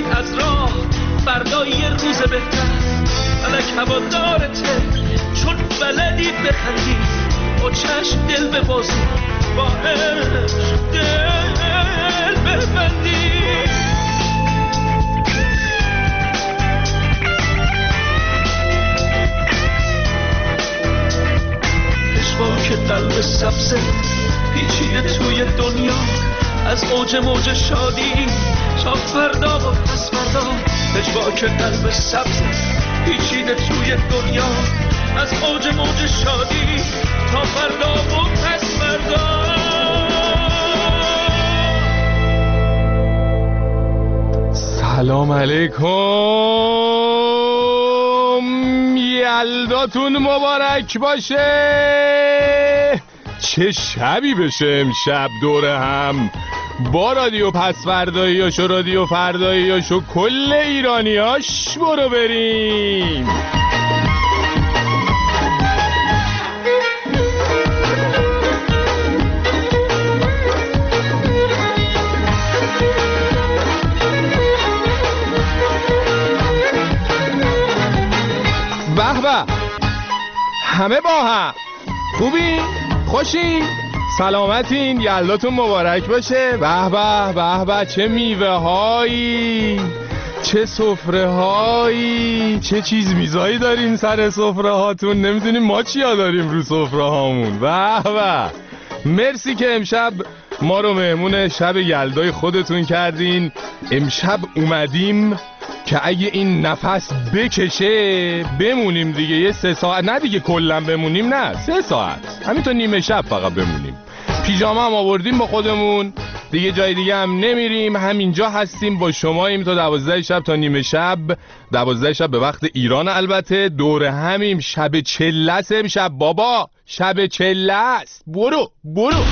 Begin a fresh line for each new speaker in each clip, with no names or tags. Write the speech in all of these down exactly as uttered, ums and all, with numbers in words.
نری از راه، فردا یه روز بهتر. فلک هوادارته چون بلدی بخندی، با چشم دل ببازی، با عشق دل ببندی. که قلب سبزه پیچیده توی دنیا، از اوج موج شادی تا فردا و پس فردا. پژواک قلب سبزه پیچیده توی دنیا، از اوج موج شادی تا فردا و پس فردا.
سلام علیکم، یلداتون مبارک باشه. چه شبی بشه امشب دوره هم با رادیو پسفرداییاش و رادیو فرداییاش و کل ایرانیاش. برو بریم. به به، همه با هم خوبی؟ خوشی؟ سلامتین؟ یلداتون مبارک باشه. به به به به، چه میوه هایی، چه سفره هایی، چه چیز میزایی دارین سر سفره هاتون. نمیدونیم ما چیا داریم رو سفره هامون. به به، مرسی که امشب ما رو مهمون شب یلدای خودتون کردین. امشب اومدیم که اگه این نفس بکشه بمونیم دیگه یه سه ساعت، نه دیگه کلن بمونیم، نه سه ساعت، همینطور نیمه شب فقط بمونیم. پیژامه هم آوردیم با خودمون دیگه، جای دیگه هم نمیریم، همینجا هستیم با شماییم تا دوازده شب تا نیمه شب. دوازده شب به وقت ایران البته. دوره همیم. شب چلس امشب بابا، شب چلس. برو برو.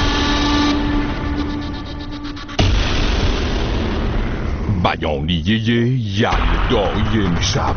بیانیه یلدای امشب.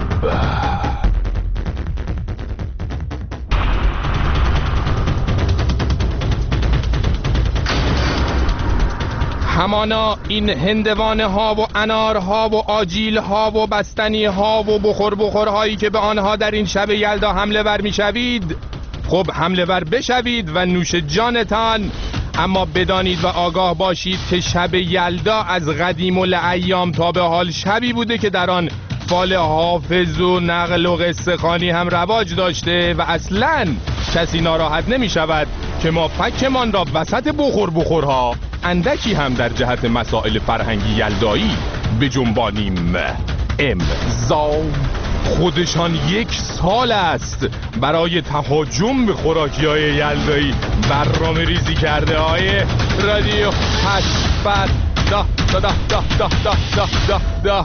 همانا این هندوانه ها و انار ها و آجیل ها و بستنی ها و بخور بخور هایی که به آنها در این شب یلدا حمله ور می شوید، خب حمله ور بشوید و نوش جانتان. اما بدانید و آگاه باشید که شب یلدا از قدیم الایام تا به حال شبی بوده که در آن فال حافظ و نقل و قصه خوانی هم رواج داشته و اصلاً کسی ناراحت نمی شود که ما فکمان را وسط بخور بخورها اندکی هم در جهت مسائل فرهنگی یلدایی بجنبانیم. امضا خودشان یک سال است برای تهاجم به خوراکی‌های یلدایی برنامه ریزی کرده های رادیو پسفردا دا دا دا دا دا دا دا دا.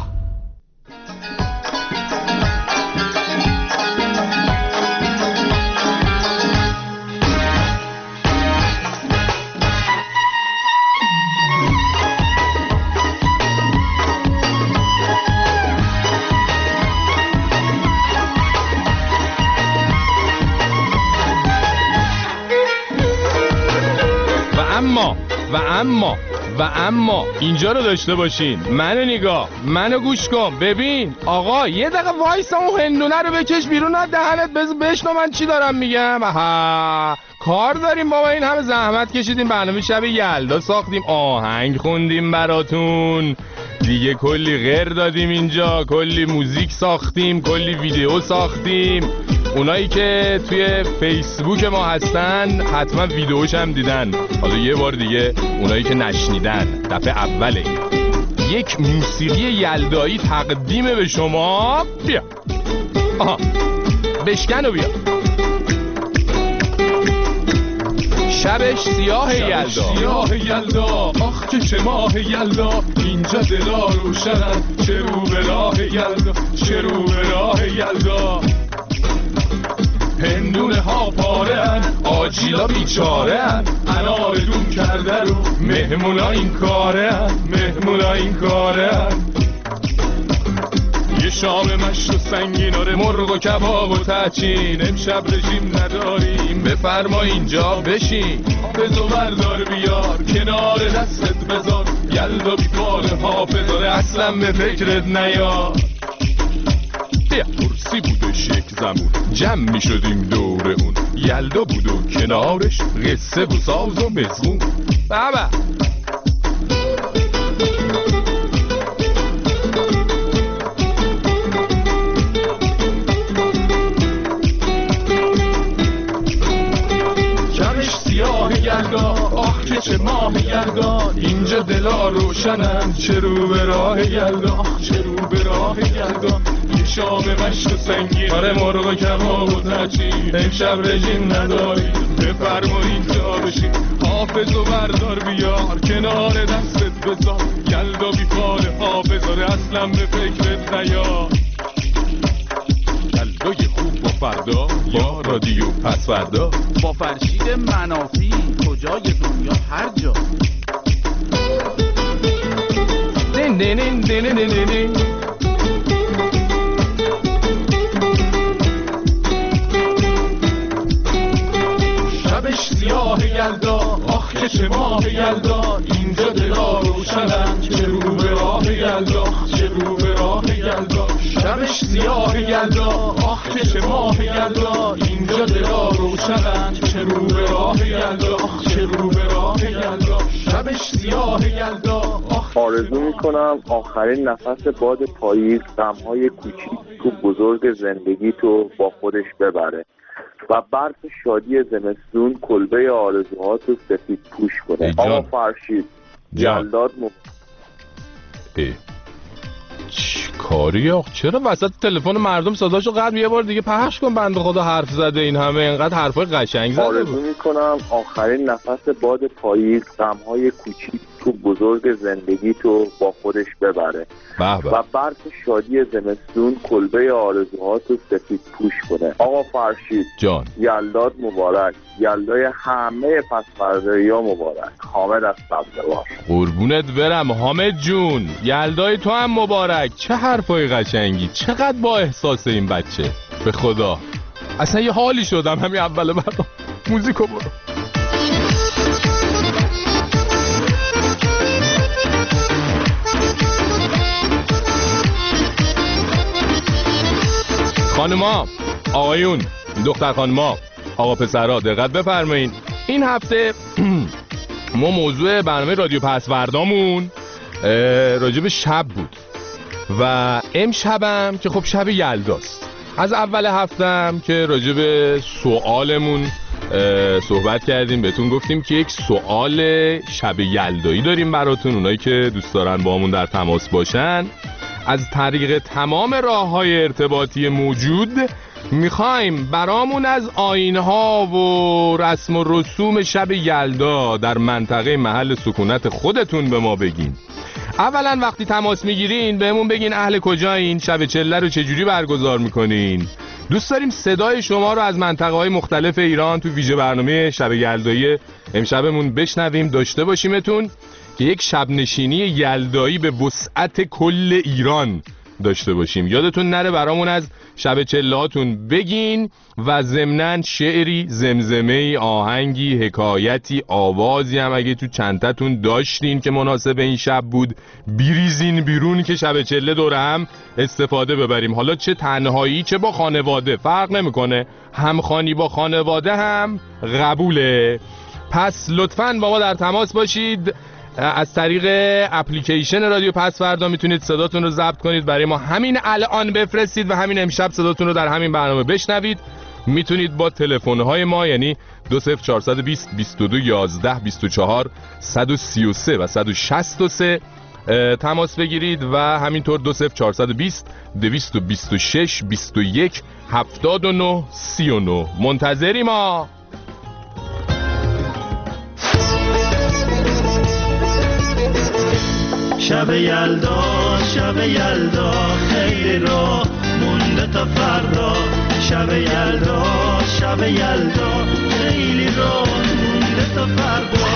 اما و اما و اما اینجا رو داشته باشین. منو نگاه، منو گوش کن. ببین آقا، یه دقیقه وایسا اون هندونه رو بکش بیرون از دهنت، بشنو من چی دارم میگم. آها، کار داریم بابا، این همه زحمت کشیدیم، برنامه شب یلدا ساختیم، آهنگ خوندیم براتون دیگه، کلی غیر دادیم اینجا، کلی موزیک ساختیم، کلی ویدیو ساختیم. اونایی که توی فیسبوک ما هستن حتما ویدیوش هم دیدن. حالا یه بار دیگه اونایی که نشنیدن، دفعه اوله این یک موسیقی یلدایی تقدیم به شما. بیا آها، بشکن و بیا. شبش سیاه یلدا،
سیاه یلدا، آخ که چه ماه یلدا، اینجا دلا روشنن، چه رو به راه یلدا، چه رو به راه یلدا. هندونه ها پاره ان، آجیلا بیچاره ان، انار دون کرده رو مهمونا این کاره ان، مهمونا این کاره ان. یه شام مشت و سنگین، آره مرغ و کباب و تچین. امشب رژیم نداریم، بفرما اینجا بشین. حافظو بردار بیار کنار دستت بذار، یلدا بی پال حافظاره اصلا به فکرت نیار. یه کرسی بودش یک زمون، جمع می شدیم دور اون، یلدا بود و کنارش قصه و ساز و مزمون. بابا یلدا، آخ که چه ماه یلدا، اینجا دلا روشنن چه رو به راه یلدا، چه رو به راه یلدا. یه شام مشت و سنگین، آره مرغ و کباب و تچین. امشب رژیم نداریم، بفرما اینجا بشین. حافظو بردار بیار کنار دستت بذار، یلدا بی پال حافظاره اصلا به فکرت نیار. یلدای خوب با فردا، یا رادیو پس فردا،
با فرشید منافی کجای دنیا هر جا.
دین دین دین دین دین دین.
شبش سیاه یلدا، آخ که چه ماه یلدا، اینجا دلا روشنن چه رو به راه یلدا، چه رو به راه یلدا. شبش سیاه یلدا، آخ که چه ماه یلدا، اینجا دلا روشنن چه رو به راه یلدا، چه رو به راه یلدا. شبش سیاه یلدا.
آرزو میکنم آخرین نفس باد پاییز غمهای کوچیک تو بزرگ زندگی تو با خودش ببره و برف شادی زمستون کلبه آرزوهاتو سفید پوش کنه. آقا فرشید جلاد م...
چی کاری آخ؟ چرا وسط تلفن مردم صداشو قطع؟ یه بار دیگه پخش کن، بنده خدا حرف زده این همه اینقدر حرفای قشنگ زده.
آرزو میکنم آخرین نفس باد پاییز غمهای کوچیک تو بزرگ زندگی تو با خودش ببره
بابا.
و برف شادی زمستون کلبه آرزوهاتو سفید پوش کنه. آقا فرشید
جان
یلداد مبارک، یلدای همه پس‌فردایی‌ها مبارک. حامد از سبزوار.
قربونت برم حامد جون، یلدای تو هم مبارک. چه حرفای قشنگی، چقدر با احساس این بچه، به خدا اصلا یه حالی شدم همین اول برنامه. موزیکو برو. خانوما، آقایون، دختر خانوما، آقا پسرها دقت بفرمایید. این هفته ما موضوع برنامه رادیو پسوردامون راجع به شب بود و امشبم که خب شب یلداست. از اول هفتم که راجع به سوالمون صحبت کردیم، بهتون گفتیم که یک سوال شب یلدایی داریم براتون. اونایی که دوست دارن با همون در تماس باشن از طریق تمام راه‌های ارتباطی موجود میخوایم برامون از آیین‌ها و رسم و رسوم شب یلدا در منطقه محل سکونت خودتون به ما بگین. اولا وقتی تماس میگیرین بهمون بگین اهل کجایین، شب چله رو چجوری برگزار میکنین. دوست داریم صدای شما رو از منطقه‌های مختلف ایران تو ویژه برنامه شب یلدایی امشبمون بشنویم، داشته باشیمتون که یک شب نشینی یلدایی به وسعت کل ایران داشته باشیم. یادتون نره برامون از شب چلهاتون بگین و ضمناً شعری، زمزمه‌ای، آهنگی، حکایتی، آوازی هم اگه تو چنتتون داشتین که مناسب این شب بود بیریزین بیرون که شب چله دور هم استفاده ببریم. حالا چه تنهایی چه با خانواده فرق نمیکنه، همخوانی با خانواده هم قبوله. پس لطفاً با ما در تماس باشید. از طریق اپلیکیشن رادیو پسوردا میتونید صداتون رو ضبط کنید، برای ما همین الان بفرستید و همین امشب صداتون رو در همین برنامه بشنوید. میتونید با تلفن‌های ما یعنی دو صفر چهارصد و بیست بیست و دو یازده بیست و چهار صد و سی و سه و صد و شصت و سه تماس بگیرید و همینطور دو صفر چهارصد و بیست دویست و بیست و شش بیست و یک هفتاد و نه سی و نه. منتظری ما.
شب یلدا شب یلدا خیلی راه مونده تا فردا. شب یلدا شب یلدا خیلی راه مونده تا فردا.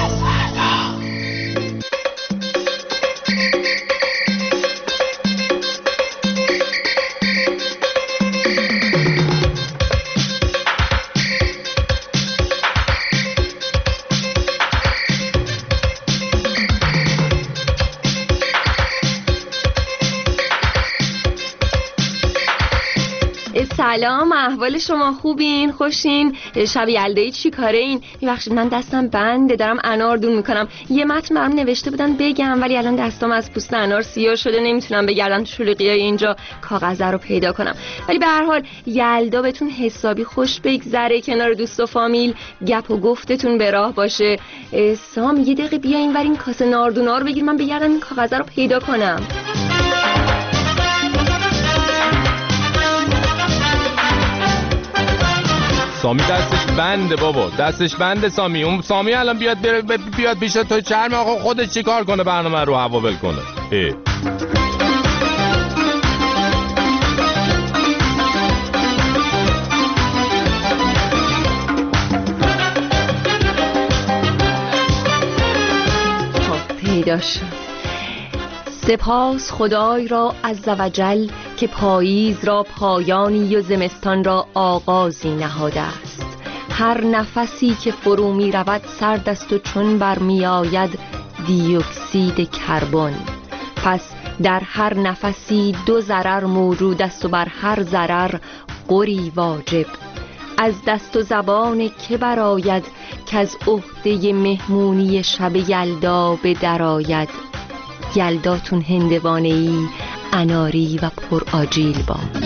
سلام، احوال شما خوبین؟ خوشین؟ شب یلدایی چی کاره این؟ ببخشید من دستم بنده، دارم انار دون میکنم. یه متن برام نوشته بودن بگم ولی الان دستام از پوست انار سیاه شده، نمیتونم بگردم تو شلوغیای اینجا کاغذ رو پیدا کنم. ولی به هر حال یلدا بهتون حسابی خوش بگذره، کنار دوست و فامیل، گپ و گفتتون به راه باشه. سام یه دقیقه بیا اینور این کاسه ناردونا رو بگیر، من بگردم این کاغذ رو پیدا کنم.
سامی دستش بنده بابا، دستش بنده سامی. اون سامی الان بیاد بره بیاد پیش تو چرم آقا خودش چیکار کنه برنامه رو هوا ول کنه. اه.
خب پیدا شد. سپاس خدای را عزوجل که پاییز را پایانی و زمستان را آغازی نهاده است. هر نفسی که فرو می رود سرد است و چون برمی آید دی اکسید کربن. پس در هر نفسی دو ضرر موجود است و بر هر ضرر غری واجب. از دست و زبان که براید که از عهده مهمونی شب یلدا به درآید. یلداتون هندوانه‌ای اناری و پر آجیل باد.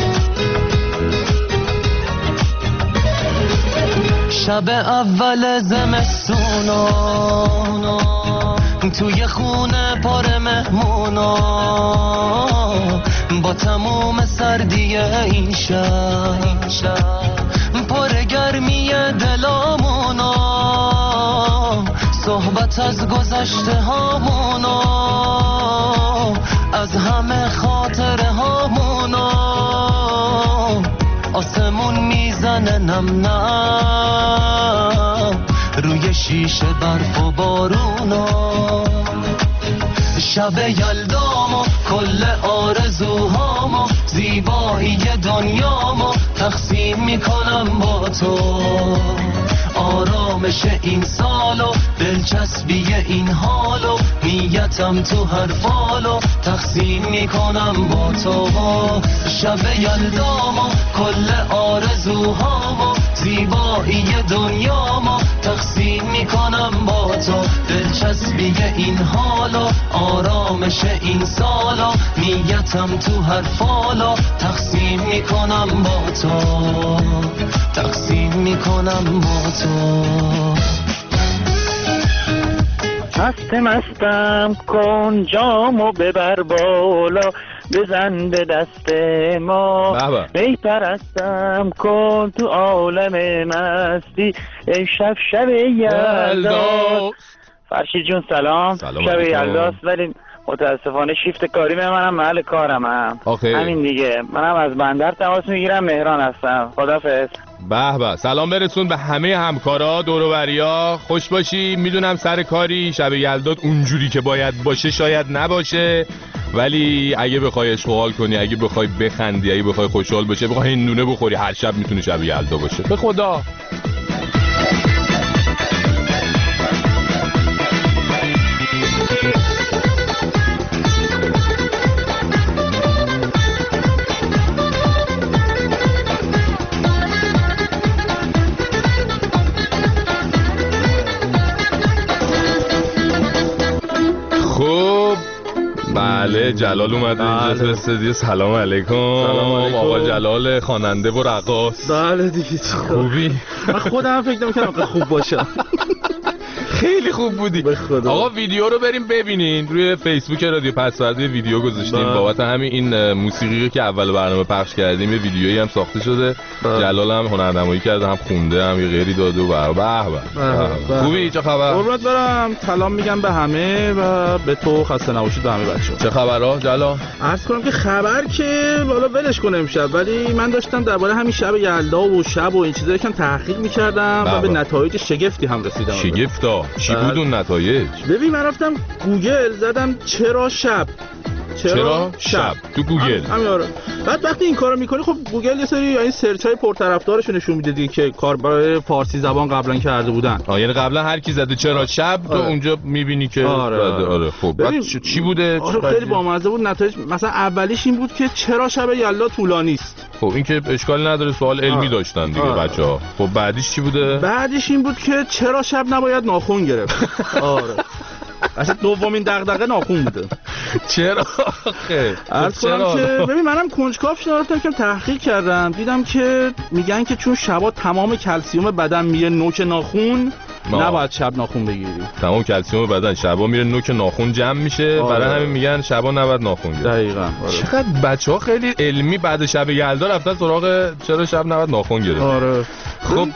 شب اول زمستونا توی خونه پر مهمونا با تموم سردی این شب پر گرمی دلامونا صحبت از گذشته هامونا از همه خاطره هامونا آسمون میزنه نم نم روی شیشه برف و بارونا شب یلدامو کل آرزوهامو زیبایی دنیامو تقسیم میکنم با تو آرامش این سالو دلچسبی این حالو نیتم تو هر فالو تقسیم میکنم با تو شب یلدامو کل آرزوهامو زیبایی دنیامو تقسیم میکنم با تو دلچسبی این حالو آرامش این سالو نیتم تو هر فالو تقسیم میکنم با تو تقسیم میکنم با تو
مست مستم کن جامو ببر بالا بزن به دست ما می پرستم کن تو عالم مستی شب شب یلدا. فرشید جون سلام, سلام شب یلداست ولی متاسفانه شیفت کاری به منم محل کارم هم آخی. همین دیگه منم از بندر تماس میگیرم، مهران هستم. خدافظ.
به به سلام برسون به همه همکارا دور و بریا، خوش باشی. میدونم سر کاری شب یلدات اونجوری که باید باشه شاید نباشه، ولی اگه بخوای اشغال کنی، اگه بخوای بخندی، اگه بخوای خوشحال باشه، بخوای هندونه بخوری، هر شب میتونه شب یلدا باشه. به خدا. بله جلال اومده اینجا تو استودیو. سلام علیکم. آقا جلال خواننده و رقاص.
بله دیگه
خوبی؟
من خودم فکر نمی‌کردم خوب باشم.
خیلی خوب بودی. آقا ویدیو رو بریم ببینین روی فیسبوک رادیو پسورد ویدیو گذاشتیم بابت همین این موسیقی که اول برنامه پخش کردیم، یه ویدیویی هم ساخته شده. جلال هم هنرنمایی کرده، هم خونده، هم یه غیری داده و به به. خوبی؟ چه خبر؟
قربونت برم. سلام میگم به همه و به تو، خسته نباشید به همه بچه‌ها.
چه خبرها جلال؟
عرض کنم که خبر که والا ولش کنه امشب، ولی من داشتم درباره همین شب یلدا و شب و این چیزا یکم تحقیق می‌کردم و به نتایج شگفتی هم رسیدم.
شگفتا چی بود اون نتایج؟
ببین من رفتم گوگل زدم چرا شب
چرا شب تو گوگل.
همین آره. بعد وقتی این کارو میکنی خب گوگل یه سری این سرچ های پرطرفدارش نشون میده دیگه که کار برای فارسی زبان قبلا کرده بودن.
آ یعنی قبلا هر کی زده چرا شب تو
آره.
اونجا میبینی که
آره آره,
آره. خب بعد چی بوده؟
آره خیلی بامزه بود نتایج. مثلا اولیش این بود که چرا شب یلدا طولانی است.
خب این که اشکال نداره، سوال علمی آره. داشتن دیگه آره. بچه‌ها. خب بعدیش چی بوده؟
بعدیش این بود که چرا شب نباید ناخن گرفت. آره اصلا دومین دغدغه ناخن بوده.
چرا آخه؟
عرض کنم که ببین منم کنجکاو شدم رفتم که تحقیق کردم دیدم که میگن که چون شبا تمام کلسیوم بدن میره نوک ناخن نباید شب ناخن بگیری.
تمام کلسیوم بدن شبا میره نوک ناخن جمع میشه. آره. برای همین میگن شبا نباید ناخن گیری.
دقیقاً. آره.
چقدر بچه‌ها خیلی علمی بعد شب یلدا رفتن سراغ چرا شب نباید ناخن گیری.
آره. خب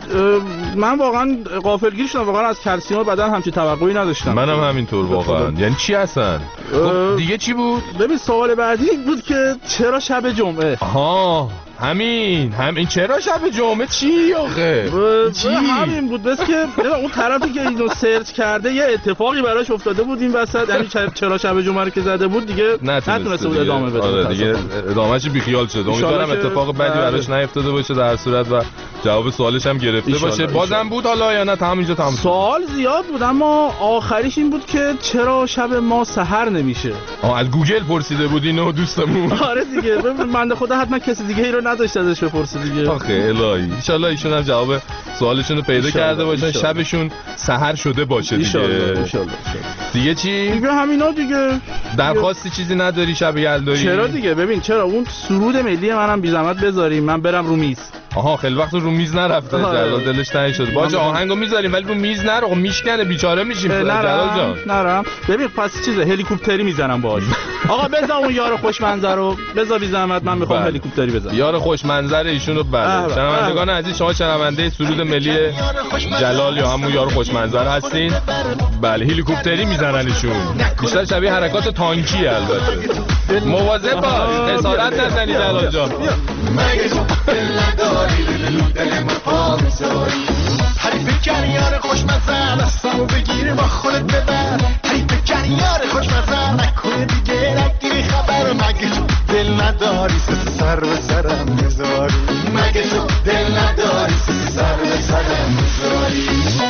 من واقعا غافلگیر شدم، واقعا از کلسیم بدن همچین توقعی نداشتم.
منم هم همینطور واقعا. یعنی چی هستن؟ خب دیگه چی بود؟
ببین سوال بعدی بود که چرا شب جمعه؟
آها همین همین چرا شب جمعه چی آخه؟
چی؟ همین بود بس که اون طرفی که اینو سرچ کرده یه اتفاقی براش افتاده بود این وسط، یعنی چرا شب جمعه رو که زده بود دیگه نتونسته بود ادامه بده.
آره دیگه ادامهش بیخیال شد. امیدوارم اتفاق بدی براش نیفتاده باشه در صورت و جواب سوالش هم گرفته باشه. بازم بود حالا یا نه تمام اینجا تمام؟
سوال زیاد بود اما آخریش این بود که چرا شب ما سحر نمیشه.
آ از گوگل پرسیده بود اینو دوستمون.
آره دیگه ببین بنده خدا حتما کسی دیگه ای رو نداشت ازش بپرسه دیگه.
آخه الهی ان شاء الله ایشون هم جواب سوالشون رو پیدا کرده باشن، شبشون سحر شده باشه دیگه.
ان شاء الله.
دیگه چی؟
دیگه همینا دیگه.
درخواستی چیزی نداری شب یلدایی؟
چرا دیگه ببین چرا اون سرود ملی منم بی زحمت بذاریم من برم رو میز.
آها خیلی وقت رو میز نرفته جلال دلش تنگ شده. باشه آهنگو میذاریم ولی رو میز نرو میشکنه بیچاره میشیم جلال جان.
نرم ببین پس چیزه هلیکوپتری میزنم باهاش. آقا بذار اون یار خوش منظر رو بذار بی زحمت من میخوام هلیکوپتری بزنم.
یار خوش منظر ایشون رو بله. شنوندگان عزیز شما شنونده سرود ملی جلال یا همون یار خوش منظر هستین. بله هلیکوپتری میزنن ایشون. بیشتر شبیه حرکات تانکی البته. مواظب باش حسادت نزنید جلال جان.
دل من پا بذاری حریف کن یار خوشمزه دستمو بگیر با خودت ببر حریف کن یار خوشمزه نکنه دیگه نگیری خبر مگه تو دل نداری سس سر به سرم بذاری مگه تو دل نداری سس سر به سرم بذاری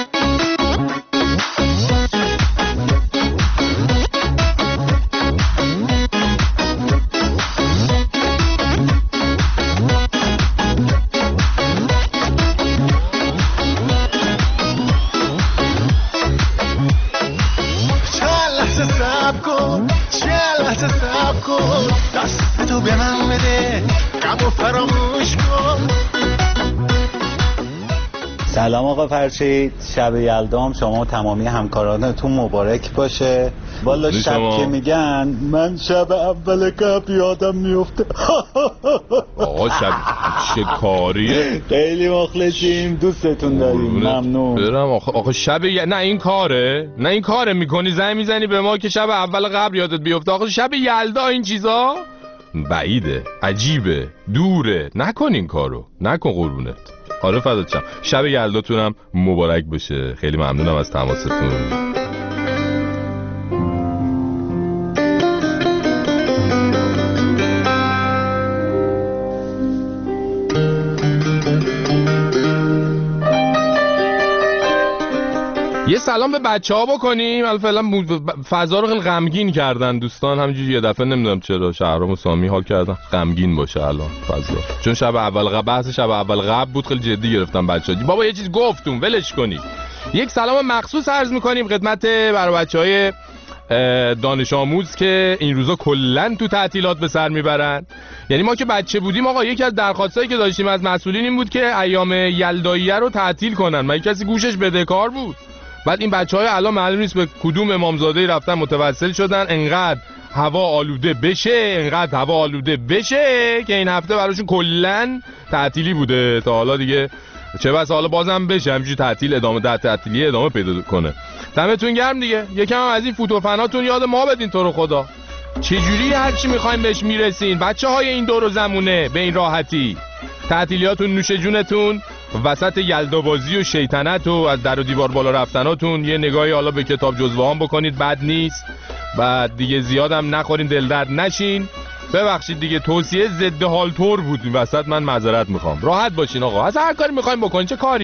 سلام آقا فرشید، شب یلدام شما و تمامی همکارانتون مبارک باشه. والا شب که میگن من شب اول کپ یادم میفته.
آقا شب چه کاریه؟
خیلی مخلصیم، دوستتون داریم، ممنون.
برم آقا آقا شب ی... نه این کاره نه این کاره میکنی زنگ میزنی به ما که شب اول قبل یادت بیفته. آقا شب یلدا این چیزا بعیده، عجیبه، دوره. نکن این کارو، نکن قربونت. آره فدات شم. شب یلداتونم مبارک بشه. خیلی ممنونم از تماستون. یه سلام به بچه ها بکنیم. الان فعلا فضا رو خیلی غمگین کردن دوستان، همینجوری یه دفعه نمیدونم چرا شهرام و سامی حال کردن غمگین باشه الان فضا، چون شب اول قبل بحث شب اول قبل بود خیلی جدی گرفتم بچه‌ها. بابا یه چیز گفتم ولش کنی. یک سلام مخصوص عرض می‌کنیم خدمت برای بچه‌های دانش آموز که این روزا کلا تو تعطیلات به سر میبرن. یعنی ما که بچه بودیم آقا یکی از درخواستایی که داشتیم از مسئولین این بود که ایام یلداییه رو تعطیل کنن. من کسی گوشش بدهکار بود. بعد این بچه‌های الان معلوم نیست به کدوم امامزاده‌ای رفتن متوسل شدن انقدر هوا آلوده بشه انقدر هوا آلوده بشه که این هفته براشون کلاً تعطیلی بوده. تا حالا دیگه چه بسا حالا بازم بشه همینجوری تعطیل ادامه ده تعطیلی ادامه پیدا کنه. دمتون گرم دیگه. یکم هم از این فوتوفناتون یاد ما بدین تو رو خدا. چه جوری هر چی می‌خوایم بهش میرسین بچه‌های این دور و زمونه به این راحتی. تعطیلیاتون نوش جونتون. وسط یلدابازی و شیطنت و از در و دیوار بالا رفتناتون یه نگاهی حالا به کتاب جزوه‌هام بکنید، بد نیست. بعد دیگه زیادم نخورین، دل درد نشین. ببخشید دیگه، توصیه ضد حال طور بود این وسط، من معذرت میخوام. راحت باشین آقا، از هر کاری میخوایم بکنین، چه کاری